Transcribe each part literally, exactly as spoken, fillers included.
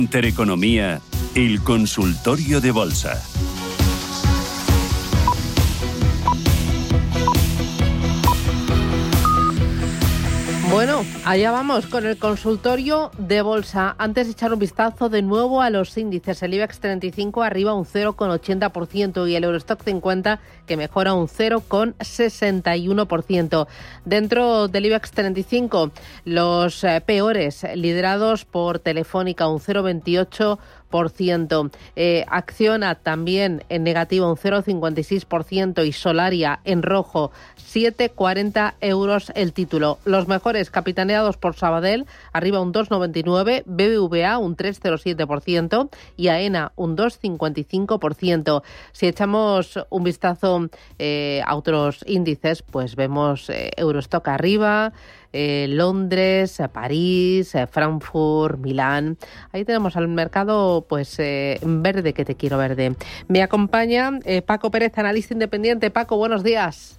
Intereconomía, el consultorio de bolsa. Bueno, allá vamos con el consultorio de bolsa. Antes de echar un vistazo de nuevo a los índices, el IBEX treinta y cinco arriba un cero coma ochenta por ciento y el Eurostock cincuenta que mejora un cero coma sesenta y uno por ciento. Dentro del IBEX treinta y cinco, los eh, peores, liderados por Telefónica, un cero coma veintiocho por ciento. Eh, Acciona también en negativo, un cero coma cincuenta y seis por ciento y Solaria en rojo, siete coma cuarenta euros el título. Los mejores capitaneados por Sabadell, arriba un dos coma noventa y nueve, B B V A un tres coma cero siete por ciento y AENA un dos coma cincuenta y cinco por ciento. Si echamos un vistazo eh, a otros índices, pues vemos eh, Eurostock arriba, Eh, Londres, eh, París, eh, Frankfurt, Milán. Ahí tenemos al mercado pues eh, verde, que te quiero verde. Me acompaña eh, Paco Pérez, analista independiente. Paco, buenos días.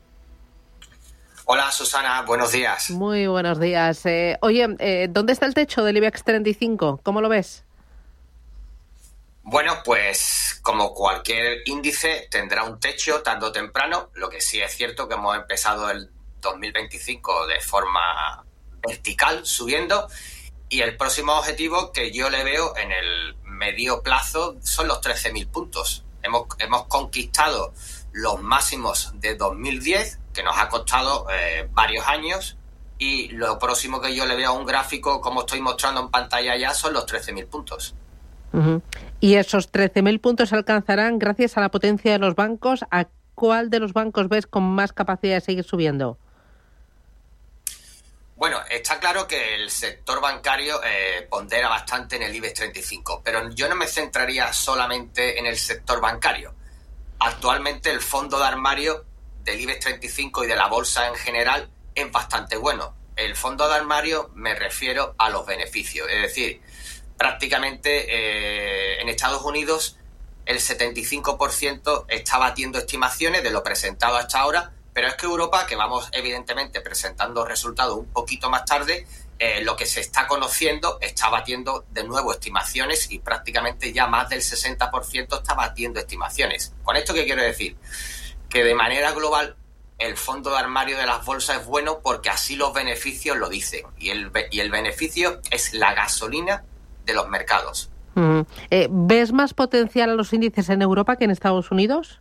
Hola Susana, buenos días. Muy buenos días. Eh, oye, eh, ¿dónde está el techo del IBEX treinta y cinco? ¿Cómo lo ves? Bueno, pues como cualquier índice tendrá un techo tarde o temprano. Lo que sí es cierto que hemos empezado el dos mil veinticinco de forma vertical, subiendo, y el próximo objetivo que yo le veo en el medio plazo son los trece mil puntos. Hemos, hemos conquistado los máximos de dos mil diez, que nos ha costado eh, varios años, y lo próximo que yo le veo a un gráfico, como estoy mostrando en pantalla ya, son los trece mil puntos. Uh-huh. Y esos trece mil puntos se alcanzarán gracias a la potencia de los bancos. ¿A cuál de los bancos ves con más capacidad de seguir subiendo? Bueno, está claro que el sector bancario eh, pondera bastante en el IBEX treinta y cinco, pero yo no me centraría solamente en el sector bancario. Actualmente el fondo de armario del IBEX treinta y cinco y de la bolsa en general es bastante bueno. El fondo de armario me refiero a los beneficios, es decir, prácticamente eh, en Estados Unidos el setenta y cinco por ciento está batiendo estimaciones de lo presentado hasta ahora. Pero es que Europa, que vamos evidentemente presentando resultados un poquito más tarde, eh, lo que se está conociendo está batiendo de nuevo estimaciones y prácticamente ya más del sesenta por ciento está batiendo estimaciones. ¿Con esto qué quiero decir? Que de manera global el fondo de armario de las bolsas es bueno porque así los beneficios lo dicen. Y el, y el beneficio es la gasolina de los mercados. Mm. Eh, ¿Ves más potencial a los índices en Europa que en Estados Unidos?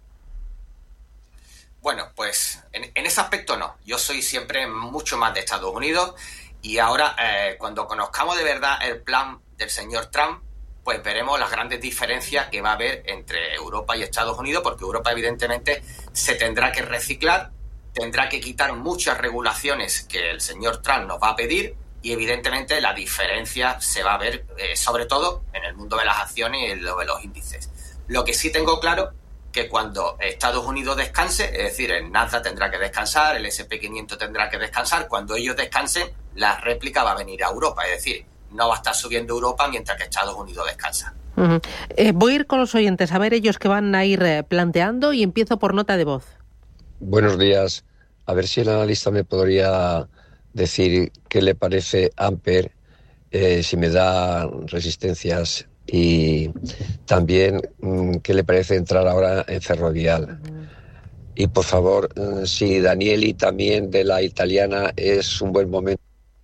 Bueno, pues en, en ese aspecto no. Yo soy siempre mucho más de Estados Unidos y ahora eh, cuando conozcamos de verdad el plan del señor Trump, pues veremos las grandes diferencias que va a haber entre Europa y Estados Unidos, porque Europa evidentemente se tendrá que reciclar, tendrá que quitar muchas regulaciones que el señor Trump nos va a pedir y evidentemente la diferencia se va a ver eh, sobre todo en el mundo de las acciones y en lo de los índices. Lo que sí tengo claro que cuando Estados Unidos descanse, es decir, el Nasdaq tendrá que descansar, el ese and pe quinientos tendrá que descansar, cuando ellos descansen, la réplica va a venir a Europa, es decir, no va a estar subiendo Europa mientras que Estados Unidos descansa. Uh-huh. Eh, voy a ir con los oyentes a ver ellos qué van a ir eh, planteando y empiezo por nota de voz. Buenos días, a ver si el analista me podría decir qué le parece Amper, eh, si me da resistencias. Y también qué le parece entrar ahora en Ferrovial. Uh-huh. Y por favor, si Danieli también de la italiana es un buen momento.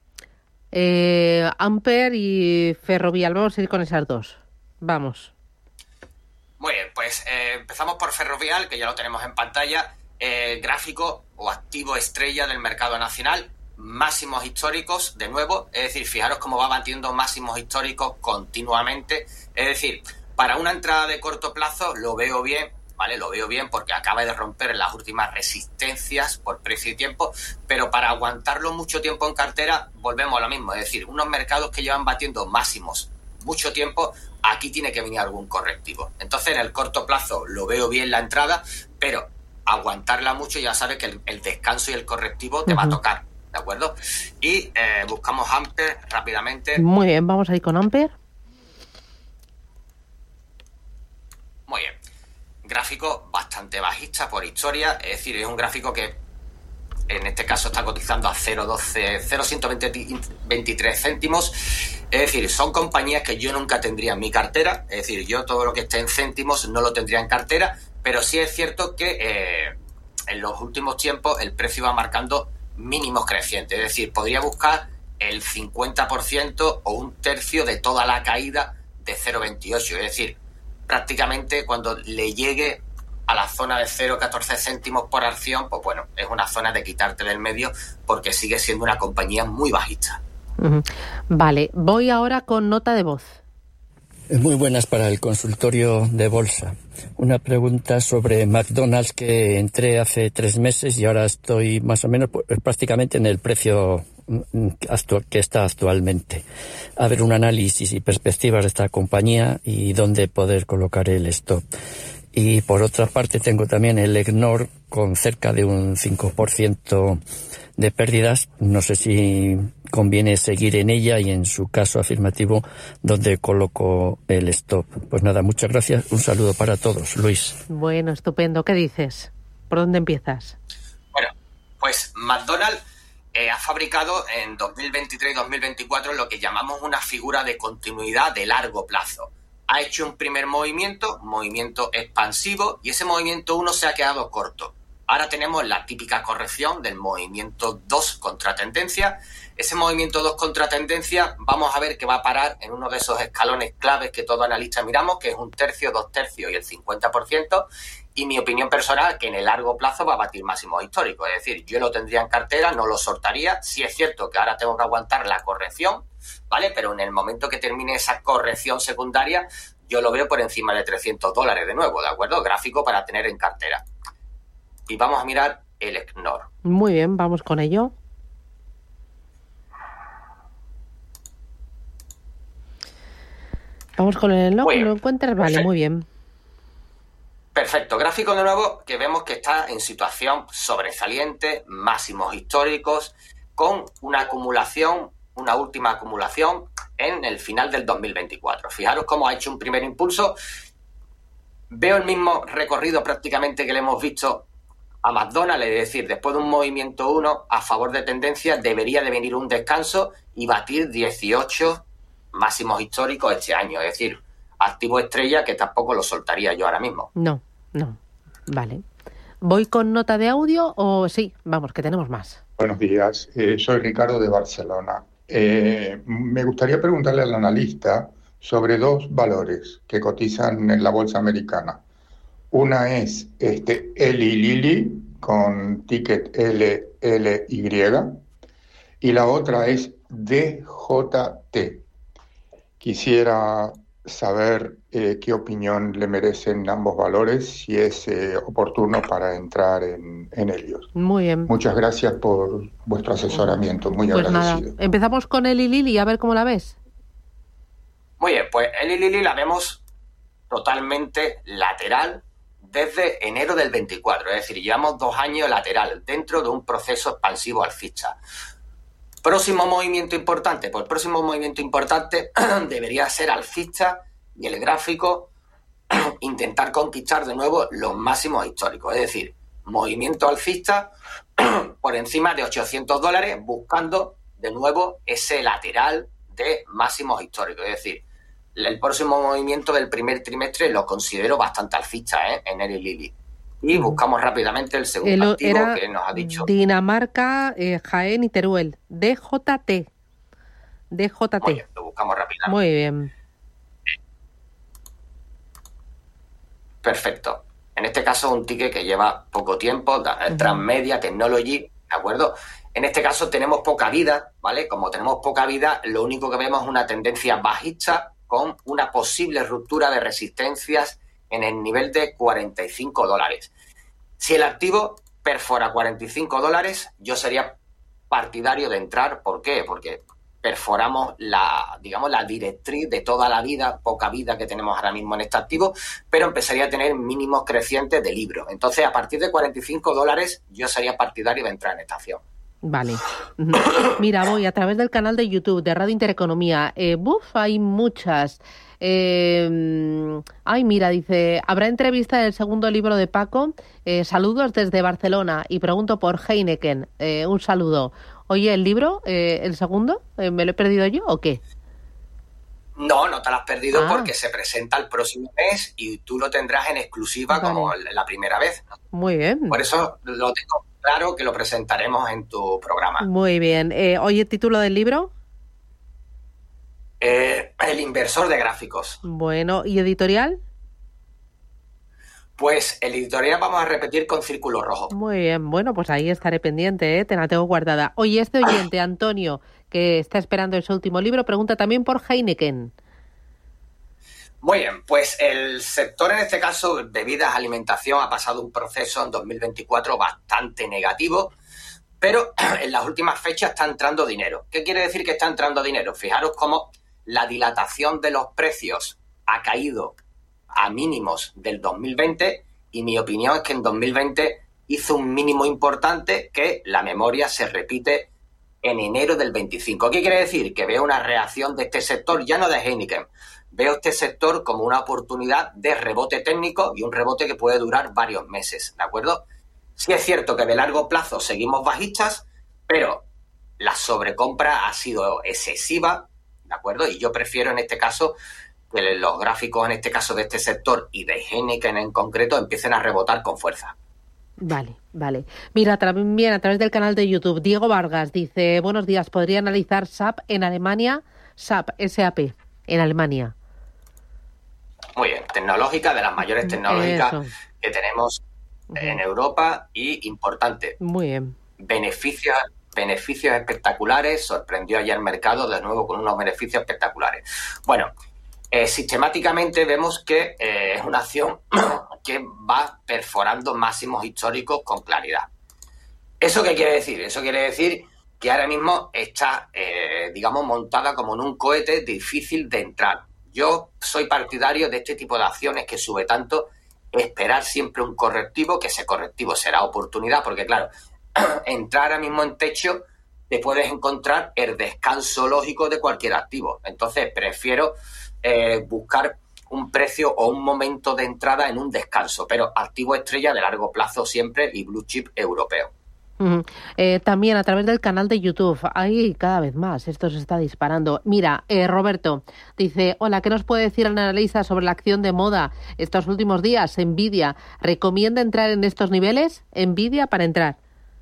Eh, Amper y Ferrovial, vamos a ir con esas dos. Vamos. Muy bien, pues eh, empezamos por Ferrovial, que ya lo tenemos en pantalla. Eh, gráfico o activo estrella del mercado nacional. Máximos históricos, de nuevo, es decir, fijaros cómo va batiendo máximos históricos continuamente, es decir, para una entrada de corto plazo lo veo bien, ¿vale? Lo veo bien porque acaba de romper las últimas resistencias por precio y tiempo, pero para aguantarlo mucho tiempo en cartera volvemos a lo mismo, es decir, unos mercados que llevan batiendo máximos mucho tiempo, aquí tiene que venir algún correctivo. Entonces, en el corto plazo lo veo bien la entrada, pero aguantarla mucho ya sabes que el, el descanso y el correctivo te uh-huh. va a tocar. ¿De acuerdo? Y eh, buscamos Amper rápidamente. Muy bien, vamos a ir con Amper. Muy bien. Gráfico bastante bajista por historia, es decir, es un gráfico que en este caso está cotizando a cero coma doce, cero coma ciento veintitrés céntimos. Es decir, son compañías que yo nunca tendría en mi cartera. Es decir, yo todo lo que esté en céntimos no lo tendría en cartera, pero sí es cierto que eh, en los últimos tiempos el precio va marcando mínimos crecientes. Es decir, podría buscar el cincuenta por ciento o un tercio de toda la caída de cero coma veintiocho. Es decir, prácticamente cuando le llegue a la zona de cero coma catorce céntimos por acción, pues bueno, es una zona de quitarte del medio porque sigue siendo una compañía muy bajista. Uh-huh. Vale, voy ahora con nota de voz. Muy buenas para el consultorio de bolsa. Una pregunta sobre McDonald's, que entré hace tres meses y ahora estoy más o menos pues, prácticamente en el precio actual, que está actualmente. A ver, un análisis y perspectivas de esta compañía y dónde poder colocar el stop. Y por otra parte tengo también el Egnor con cerca de un cinco por ciento de pérdidas. No sé si conviene seguir en ella y en su caso afirmativo donde coloco el stop. Pues nada, muchas gracias. Un saludo para todos. Luis. Bueno, estupendo. ¿Qué dices? ¿Por dónde empiezas? Bueno, pues McDonald's eh, ha fabricado en dos mil veintitrés y dos mil veinticuatro lo que llamamos una figura de continuidad de largo plazo. Ha hecho un primer movimiento, movimiento expansivo, y ese movimiento uno se ha quedado corto. Ahora tenemos la típica corrección del movimiento dos contra tendencia. Ese movimiento dos contra tendencia vamos a ver que va a parar en uno de esos escalones claves que todo analista miramos, que es un tercio, dos tercios y el cincuenta por ciento. Y mi opinión personal, que en el largo plazo va a batir máximos históricos. Es decir, yo lo tendría en cartera, no lo soltaría. Sí es cierto que ahora tengo que aguantar la corrección, ¿vale? Pero en el momento que termine esa corrección secundaria, yo lo veo por encima de trescientos dólares de nuevo, ¿de acuerdo? Gráfico para tener en cartera. Y vamos a mirar el Egnor. Muy bien, vamos con ello. Vamos con el Egnor, ¿lo encuentras? Vale, perfecto. Muy bien. Perfecto, gráfico de nuevo que vemos que está en situación sobresaliente, máximos históricos, con una acumulación, una última acumulación en el final del dos mil veinticuatro. Fijaros cómo ha hecho un primer impulso. Veo el mismo recorrido prácticamente que le hemos visto a McDonald's, es decir, después de un movimiento uno a favor de tendencia debería de venir un descanso y batir dieciocho máximos históricos este año, es decir, activo estrella que tampoco lo soltaría yo ahora mismo. No, no, vale. ¿Voy con nota de audio o sí? Vamos, que tenemos más. Buenos días, eh, soy Ricardo de Barcelona. Eh, me gustaría preguntarle al analista sobre dos valores que cotizan en la bolsa americana. Una es este Eli Lilly con ticket L L Y y la otra es D J T. Quisiera saber eh, qué opinión le merecen ambos valores, si es eh, oportuno para entrar en, en ellos. Muy bien. Muchas gracias por vuestro asesoramiento, muy pues agradecido. Nada. Empezamos con Eli Lilly, a ver cómo la ves. Muy bien, pues Eli Lilly la vemos totalmente lateral desde enero del veinticuatro, es decir, llevamos dos años lateral dentro de un proceso expansivo alcista. Próximo movimiento importante, pues el próximo movimiento importante debería ser alcista y el gráfico intentar conquistar de nuevo los máximos históricos, es decir, movimiento alcista por encima de ochocientos dólares buscando de nuevo ese lateral de máximos históricos, es decir, el próximo movimiento del primer trimestre lo considero bastante alcista ¿eh? en Eli Lilly. Y buscamos rápidamente el segundo el, activo que nos ha dicho. Dinamarca, eh, Jaén y Teruel. D J T. D J T. Muy bien, lo buscamos rápidamente. Muy bien. Perfecto. En este caso un ticket que lleva poco tiempo, uh-huh. Transmedia, Technology, ¿de acuerdo? En este caso tenemos poca vida, ¿vale? Como tenemos poca vida, lo único que vemos es una tendencia bajista con una posible ruptura de resistencias en el nivel de cuarenta y cinco dólares. Si el activo perfora cuarenta y cinco dólares, yo sería partidario de entrar. ¿Por qué? Porque perforamos la, digamos, la directriz de toda la vida, poca vida que tenemos ahora mismo en este activo, pero empezaría a tener mínimos crecientes de libro. Entonces, a partir de cuarenta y cinco dólares, yo sería partidario de entrar en esta acción. Vale. Mira, voy a través del canal de YouTube de Radio Intereconomía. Eh, buf, hay muchas Eh, ay, mira, dice, ¿habrá entrevista del segundo libro de Paco? Eh, saludos desde Barcelona y pregunto por Heineken. Eh, un saludo. Oye, ¿el libro, eh, el segundo, eh, me lo he perdido yo o qué? No, no te lo has perdido Ah. porque se presenta el próximo mes y tú lo tendrás en exclusiva Vale. como la primera vez. Muy bien. Por eso lo tengo claro que lo presentaremos en tu programa. Muy bien. Eh, oye, ¿título del libro? Eh, el inversor de gráficos. Bueno, ¿y editorial? Pues el editorial vamos a repetir con círculo rojo. Muy bien, bueno, pues ahí estaré pendiente, ¿eh? Te la tengo guardada. Oye, este oyente, Antonio, que está esperando ese último libro, pregunta también por Heineken. Muy bien, pues el sector, en este caso, bebidas, alimentación, ha pasado un proceso en dos mil veinticuatro bastante negativo, pero en las últimas fechas está entrando dinero. ¿Qué quiere decir que está entrando dinero? Fijaros cómo la dilatación de los precios ha caído a mínimos del dos mil veinte y mi opinión es que en dos mil veinte hizo un mínimo importante que la memoria se repite en enero del veinticinco. ¿Qué quiere decir? Que veo una reacción de este sector, ya no de Heineken, veo este sector como una oportunidad de rebote técnico y un rebote que puede durar varios meses, ¿de acuerdo? Sí es cierto que de largo plazo seguimos bajistas, pero la sobrecompra ha sido excesiva, ¿de acuerdo? Y yo prefiero en este caso que los gráficos, en este caso de este sector y de Heineken en concreto, empiecen a rebotar con fuerza. Vale, vale. Mira, también a través del canal de YouTube, Diego Vargas dice, buenos días, ¿podría analizar S A P en Alemania? S A P, S A P, en Alemania. Muy bien, tecnológica, de las mayores tecnológicas Eso. que tenemos en Europa y importante. Muy bien. Beneficios, beneficios espectaculares, sorprendió ayer el mercado de nuevo con unos beneficios espectaculares. Bueno, eh, sistemáticamente vemos que eh, es una acción que va perforando máximos históricos con claridad. ¿Eso qué quiere decir? Eso quiere decir que ahora mismo está, eh, digamos, montada como en un cohete difícil de entrar. Yo soy partidario de este tipo de acciones que sube tanto, esperar siempre un correctivo, que ese correctivo será oportunidad, porque claro, entrar ahora mismo en techo te puedes encontrar el descanso lógico de cualquier activo. Entonces prefiero eh, buscar un precio o un momento de entrada en un descanso, pero activo estrella de largo plazo siempre y blue chip europeo. Uh-huh. Eh, también a través del canal de YouTube, ahí cada vez más, esto se está disparando. Mira, eh, Roberto dice, hola, ¿qué nos puede decir el analista sobre la acción de moda estos últimos días? Nvidia, ¿recomienda entrar en estos niveles? Nvidia para entrar.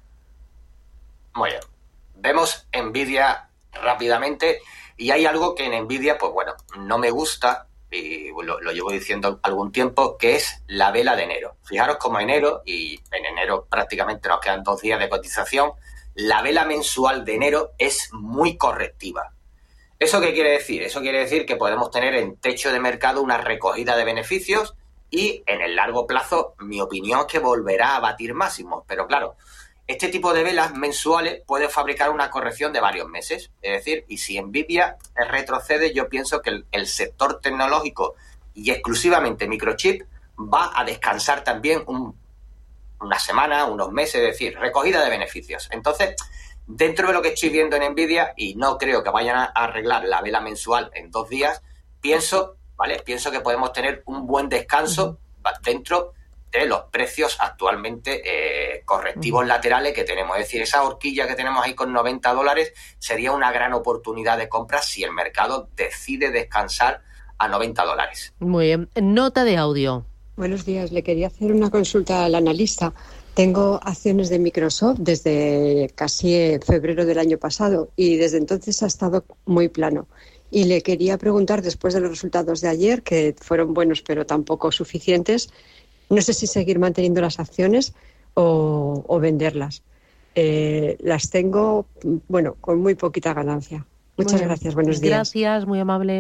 Muy bien. Vemos Nvidia rápidamente y hay algo que en Nvidia, pues bueno, no me gusta y lo, lo llevo diciendo algún tiempo, que es la vela de enero. Fijaros como enero, y en enero prácticamente nos quedan dos días de cotización, la vela mensual de enero es muy correctiva. ¿Eso qué quiere decir? Eso quiere decir que podemos tener en techo de mercado una recogida de beneficios y en el largo plazo mi opinión es que volverá a batir máximos. Pero claro, este tipo de velas mensuales puede fabricar una corrección de varios meses. Es decir, y si Nvidia retrocede, yo pienso que el, el sector tecnológico y exclusivamente microchip va a descansar también un, una semana, unos meses, es decir, recogida de beneficios. Entonces, dentro de lo que estoy viendo en Nvidia, y no creo que vayan a arreglar la vela mensual en dos días, pienso, ¿vale? Pienso que podemos tener un buen descanso dentro de los precios actualmente eh, correctivos uh-huh. laterales que tenemos. Es decir, esa horquilla que tenemos ahí con noventa dólares sería una gran oportunidad de compra si el mercado decide descansar a noventa dólares. Muy bien. Nota de audio. Buenos días. Le quería hacer una consulta al analista. Tengo acciones de Microsoft desde casi febrero del año pasado y desde entonces ha estado muy plano. Y le quería preguntar, después de los resultados de ayer, que fueron buenos pero tampoco suficientes, no sé si seguir manteniendo las acciones o, o venderlas. Eh, las tengo, bueno, con muy poquita ganancia. Muchas bueno, gracias, buenos días. Gracias, muy amable.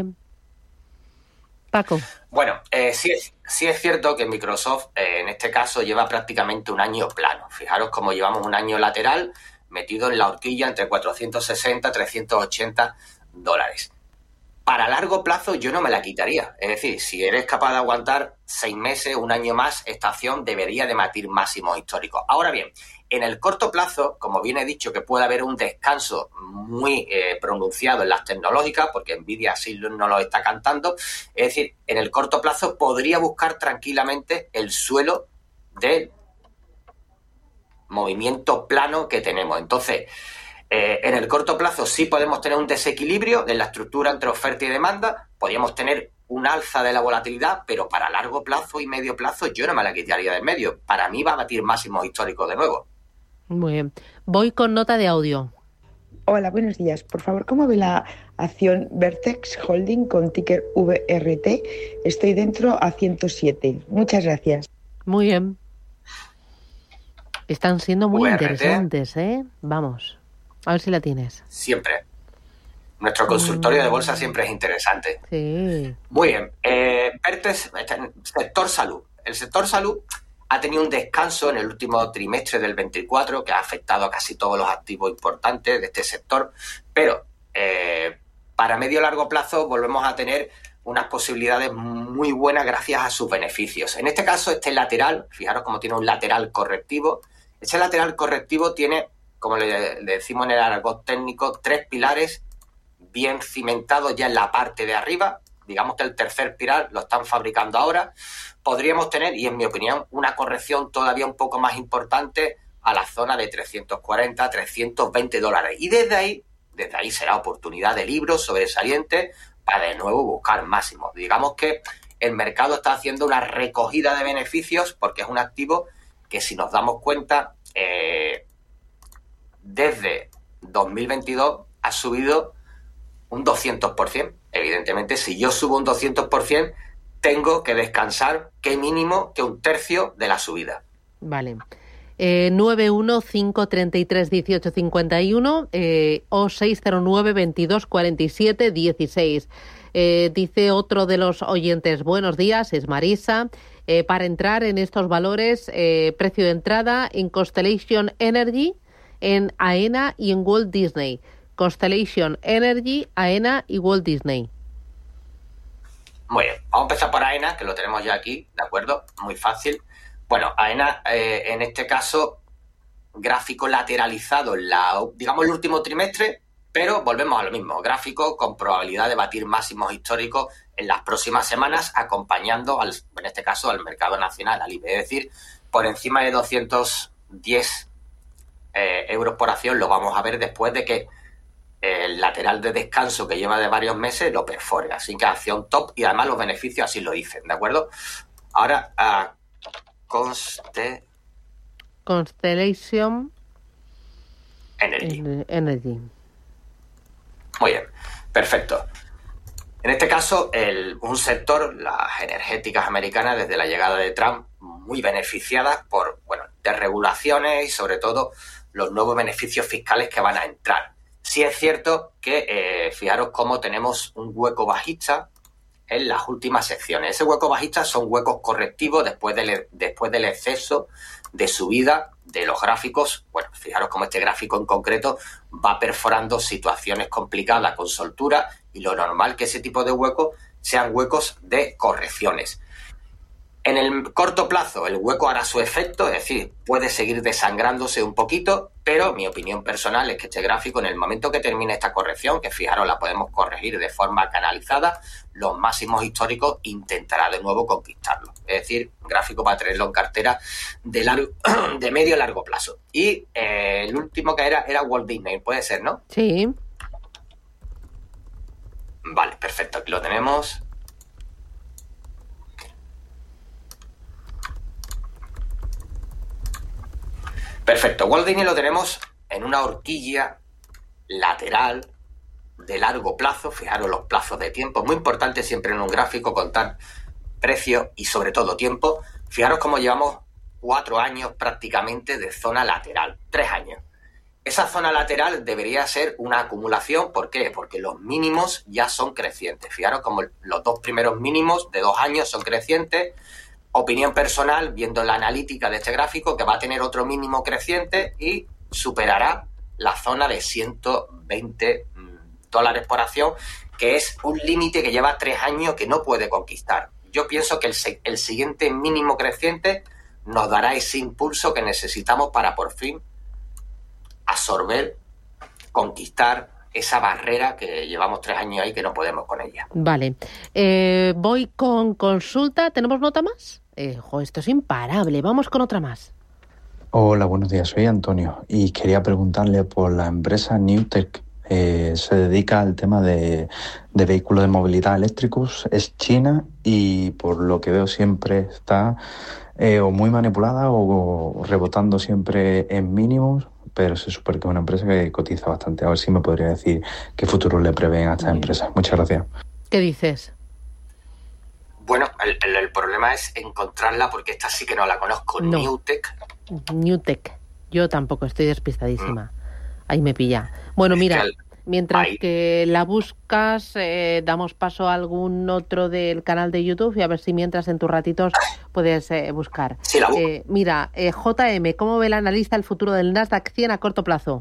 Paco. Bueno, eh, sí, es, sí es cierto que Microsoft eh, en este caso lleva prácticamente un año plano. Fijaros cómo llevamos un año lateral metido en la horquilla entre cuatrocientos sesenta y trescientos ochenta dólares. Para largo plazo yo no me la quitaría. Es decir, si eres capaz de aguantar seis meses, un año más, esta acción debería de batir máximos históricos. Ahora bien, En el corto plazo, como bien he dicho, que puede haber un descanso muy eh, pronunciado en las tecnológicas, porque Nvidia así no lo está cantando, es decir, en el corto plazo podría buscar tranquilamente el suelo del movimiento plano que tenemos. Entonces, eh, en el corto plazo sí podemos tener un desequilibrio en la estructura entre oferta y demanda, podríamos tener un alza de la volatilidad, pero para largo plazo y medio plazo yo no me la quitaría del medio. Para mí va a batir máximos históricos de nuevo. Muy bien. Voy con nota de audio. Hola, buenos días. Por favor, ¿cómo ve la acción Vertex Holding con ticker V R T? Estoy dentro a ciento siete. Muchas gracias. Muy bien. Están siendo muy V R T. interesantes, ¿eh? Vamos. A ver si la tienes. Siempre. Nuestro consultorio de bolsa siempre es interesante. Sí. Muy bien. Eh, Vertex, sector salud. El sector salud ha tenido un descanso en el último trimestre del veinticuatro que ha afectado a casi todos los activos importantes de este sector, pero eh, para medio y largo plazo volvemos a tener unas posibilidades muy buenas gracias a sus beneficios. En este caso, este lateral, fijaros cómo tiene un lateral correctivo. Ese lateral correctivo tiene, como le, le decimos en el argot técnico, tres pilares bien cimentados ya en la parte de arriba. Digamos que el tercer pilar lo están fabricando ahora. Podríamos tener, y en mi opinión, una corrección todavía un poco más importante a la zona de trescientos cuarenta, trescientos veinte dólares. Y desde ahí, desde ahí será oportunidad de libros sobresalientes para de nuevo buscar máximos. Digamos que el mercado está haciendo una recogida de beneficios porque es un activo que, si nos damos cuenta, eh, desde dos mil veintidós ha subido un doscientos por ciento. Evidentemente, si yo subo un doscientos por ciento, tengo que descansar qué mínimo que un tercio de la subida. Vale. Eh, nueve uno cinco tres tres uno ocho cinco uno eh, o seis cero nueve veintidós cuarenta y siete dieciséis. Eh, dice otro de los oyentes, buenos días, es Marisa. Eh, para entrar en estos valores, eh, precio de entrada en Constellation Energy, en AENA y en Walt Disney. Constellation Energy, AENA y Walt Disney. Muy bien, vamos a empezar por AENA, que lo tenemos ya aquí, ¿de acuerdo? Muy fácil. Bueno, AENA, eh, en este caso, gráfico lateralizado en la, digamos, el último trimestre, pero volvemos a lo mismo, gráfico con probabilidad de batir máximos históricos en las próximas semanas, acompañando, al, en este caso, al mercado nacional, al I B E. Es decir, por encima de doscientos diez eh, euros por acción lo vamos a ver después de que el lateral de descanso que lleva de varios meses lo perfore. Así que acción top, y además los beneficios así lo dicen, ¿de acuerdo? Ahora, a Conste... Constellation Energy. Energy. Muy bien, perfecto. En este caso, el, un sector, las energéticas americanas, desde la llegada de Trump, muy beneficiadas por, bueno, desregulaciones y sobre todo los nuevos beneficios fiscales que van a entrar. Sí es cierto que, eh, fijaros cómo tenemos un hueco bajista en las últimas secciones. Ese hueco bajista son huecos correctivos después del, después del exceso de subida de los gráficos. Bueno, fijaros cómo este gráfico en concreto va perforando situaciones complicadas con soltura, y lo normal que ese tipo de huecos sean huecos de correcciones. En el corto plazo el hueco hará su efecto, es decir, puede seguir desangrándose un poquito, pero mi opinión personal es que este gráfico, en el momento que termine esta corrección, que fijaros la podemos corregir de forma canalizada, los máximos históricos intentará de nuevo conquistarlo. Es decir, un gráfico para tenerlo en cartera de, largo, de medio a largo plazo. Y eh, el último que era era Walt Disney, puede ser, ¿no? Sí. Vale, perfecto, aquí lo tenemos. Perfecto, Walt Disney lo tenemos en una horquilla lateral de largo plazo. Fijaros los plazos de tiempo. Es muy importante siempre en un gráfico contar precio y sobre todo tiempo. Fijaros cómo llevamos cuatro años prácticamente de zona lateral, tres años. Esa zona lateral debería ser una acumulación. ¿Por qué? Porque los mínimos ya son crecientes. Fijaros como los dos primeros mínimos de dos años son crecientes. Opinión personal, viendo la analítica de este gráfico, que va a tener otro mínimo creciente y superará la zona de ciento veinte dólares por acción, que es un límite que lleva tres años que no puede conquistar. Yo pienso que el, el siguiente mínimo creciente nos dará ese impulso que necesitamos para por fin absorber, conquistar esa barrera que llevamos tres años ahí que no podemos con ella. Vale. Eh, voy con consulta. ¿Tenemos nota más? Eh, jo, esto es imparable. Vamos con otra más. Hola, buenos días. Soy Antonio y quería preguntarle por la empresa Newtec. Eh, se dedica al tema de, de vehículos de movilidad eléctricos. Es china y por lo que veo siempre está eh, o muy manipulada o, o rebotando siempre en mínimos, pero se supone que es una empresa que cotiza bastante. A ver si me podría decir qué futuro le prevén a esta empresa. Muchas gracias. ¿Qué dices? Bueno, el, el, el problema es encontrarla porque esta sí que no la conozco. No. Newtec. Newtec. Yo tampoco, estoy despistadísima. Mm. Ahí me pilla. Bueno, es mira, que el... mientras Ahí. que la buscas, eh, damos paso a algún otro del canal de YouTube y a ver si mientras en tus ratitos puedes eh, buscar. Sí, la busco. Eh, mira, eh, J M, ¿cómo ve el analista el futuro del Nasdaq cien a corto plazo?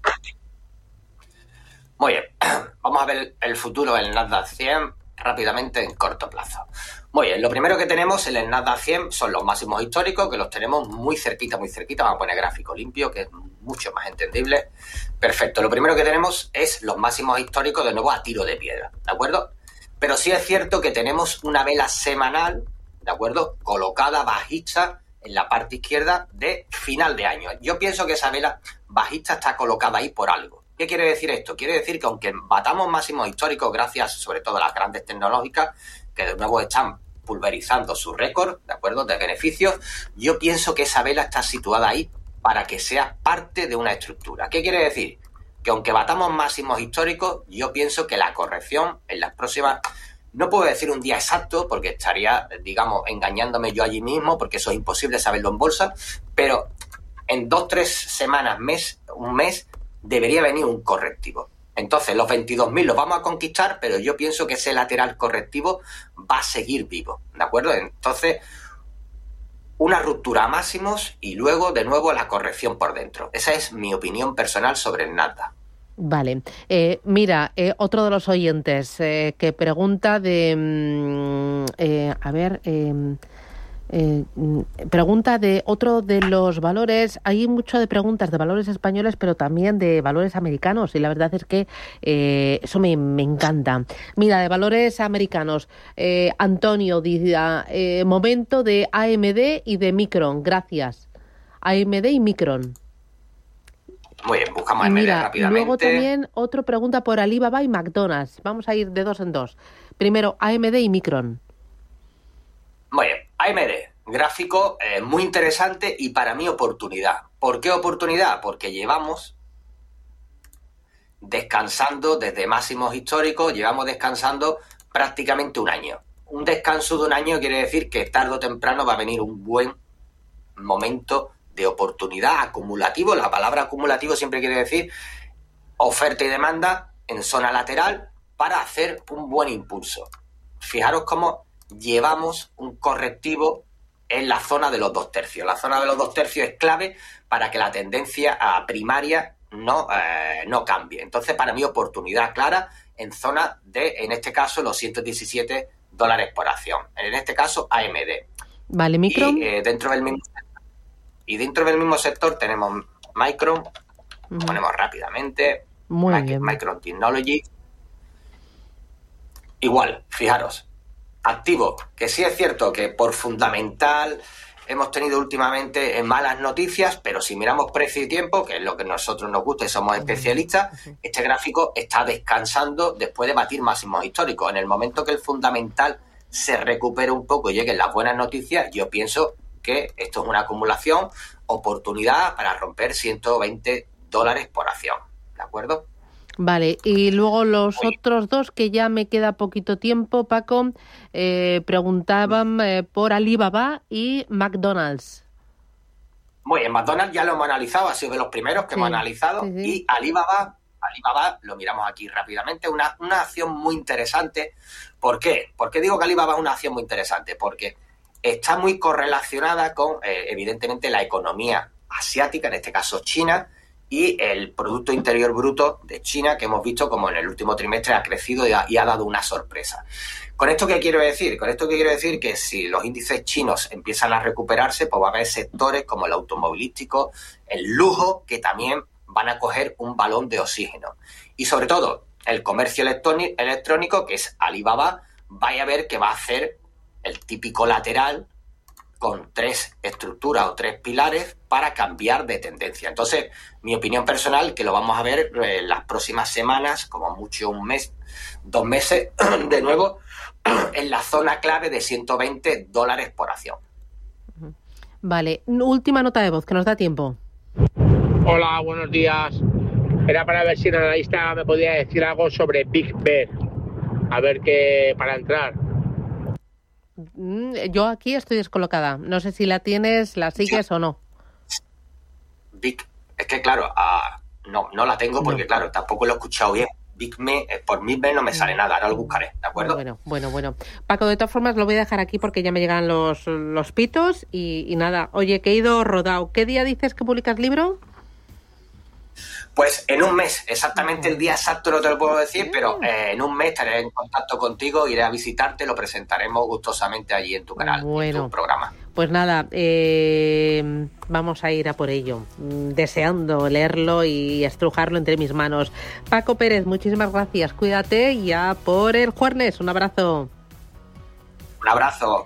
Muy bien, vamos a ver el futuro del Nasdaq cien rápidamente en corto plazo. Muy bien, lo primero que tenemos en el Nasdaq cien son los máximos históricos, que los tenemos muy cerquita, muy cerquita. Vamos a poner gráfico limpio, que es mucho más entendible. Perfecto, lo primero que tenemos es los máximos históricos, de nuevo a tiro de piedra, ¿de acuerdo? Pero sí es cierto que tenemos una vela semanal, ¿de acuerdo?, colocada bajista en la parte izquierda de final de año. Yo pienso que esa vela bajista está colocada ahí por algo. ¿Qué quiere decir esto? Quiere decir que aunque batamos máximos históricos gracias sobre todo a las grandes tecnológicas, que de nuevo están pulverizando su récord, ¿de acuerdo?, de beneficios, yo pienso que esa vela está situada ahí para que sea parte de una estructura. ¿Qué quiere decir? Que aunque batamos máximos históricos, yo pienso que la corrección en las próximas... No puedo decir un día exacto porque estaría, digamos, engañándome yo allí mismo, porque eso es imposible saberlo en bolsa, pero en dos, tres semanas, mes, un mes, debería venir un correctivo. Entonces, los veintidós mil los vamos a conquistar, pero yo pienso que ese lateral correctivo va a seguir vivo, ¿de acuerdo? Entonces, una ruptura a máximos y luego, de nuevo, la corrección por dentro. Esa es mi opinión personal sobre el Nasdaq. Vale. Eh, mira, eh, otro de los oyentes eh, que pregunta de... Mm, eh, a ver... Eh, Eh, pregunta de otro de los valores. Hay mucho de preguntas de valores españoles, pero también de valores americanos, y la verdad es que eh, eso me, me encanta. Mira, de valores americanos, eh, Antonio dice, eh, momento de A M D y de Micron. Gracias. A M D y Micron. Muy bien, buscamos A M D Mira, rápidamente. Luego también otro pregunta por Alibaba y McDonald's. Vamos a ir de dos en dos. Primero, A M D y Micron. Muy bien, A M D, gráfico eh, muy interesante y para mí oportunidad. ¿Por qué oportunidad? Porque llevamos descansando desde máximos históricos, llevamos descansando prácticamente un año. Un descanso de un año quiere decir que tarde o temprano va a venir un buen momento de oportunidad acumulativo. La palabra acumulativo siempre quiere decir oferta y demanda en zona lateral para hacer un buen impulso. Fijaros cómo llevamos un correctivo en la zona de los dos tercios. La zona de los dos tercios es clave para que la tendencia a primaria no, eh, no cambie. Entonces, para mí, oportunidad clara en zona de, en este caso, los ciento diecisiete dólares por acción. En este caso, A M D. Vale, Micron. Y, eh, dentro del mismo, y dentro del mismo sector tenemos Micron. Uh-huh. Ponemos rápidamente. Muy Mic- bien. Micron Technology. Igual, fijaros. Activo, que sí es cierto que por fundamental hemos tenido últimamente malas noticias, pero si miramos precio y tiempo, que es lo que a nosotros nos gusta y somos especialistas, este gráfico está descansando después de batir máximos históricos. En el momento que el fundamental se recupere un poco y lleguen las buenas noticias, yo pienso que esto es una acumulación, oportunidad para romper ciento veinte dólares por acción, ¿de acuerdo? Vale, y luego los Oye. otros dos, que ya me queda poquito tiempo, Paco, eh, preguntaban eh, por Alibaba y McDonald's. Muy bien, McDonald's ya lo hemos analizado, ha sido de los primeros que Sí, hemos analizado, sí, sí. y Alibaba, Alibaba lo miramos aquí rápidamente, una, una acción muy interesante. ¿Por qué? ¿Por qué digo que Alibaba es una acción muy interesante? Porque está muy correlacionada con, eh, evidentemente, la economía asiática, en este caso China, y el Producto Interior Bruto de China, que hemos visto como en el último trimestre ha crecido y ha, y ha dado una sorpresa. ¿Con esto qué quiero decir? Con esto qué quiero decir que si los índices chinos empiezan a recuperarse, pues va a haber sectores como el automovilístico, el lujo, que también van a coger un balón de oxígeno. Y sobre todo, el comercio electrónico, que es Alibaba, vaya a ver que va a hacer el típico lateral con tres estructuras o tres pilares para cambiar de tendencia. Entonces, mi opinión personal, que lo vamos a ver en las próximas semanas, como mucho un mes, dos meses, de nuevo, en la zona clave de ciento veinte dólares por acción. Vale, última nota de voz, que nos da tiempo. Hola, buenos días. Era para ver si el analista me podía decir algo sobre Big Bear. A ver qué para entrar. Yo aquí estoy descolocada. No sé si la tienes, la sigues o no. Big, es que claro, uh, no, no la tengo porque no. Claro, tampoco lo he escuchado bien. Big Me, por Big Me no me sale nada, ahora lo buscaré, ¿de acuerdo? Bueno, bueno, bueno. Paco, de todas formas lo voy a dejar aquí porque ya me llegan los, los pitos y, y nada. Oye, que he ido rodado. ¿Qué día dices que publicas libro? Pues en un mes, exactamente el día exacto no te lo puedo decir, pero eh, en un mes estaré en contacto contigo, iré a visitarte, lo presentaremos gustosamente allí en tu canal, bueno, en tu programa. Pues nada, eh, vamos a ir a por ello, deseando leerlo y estrujarlo entre mis manos. Paco Pérez, muchísimas gracias, cuídate y ya por el jueves, un abrazo. Un abrazo.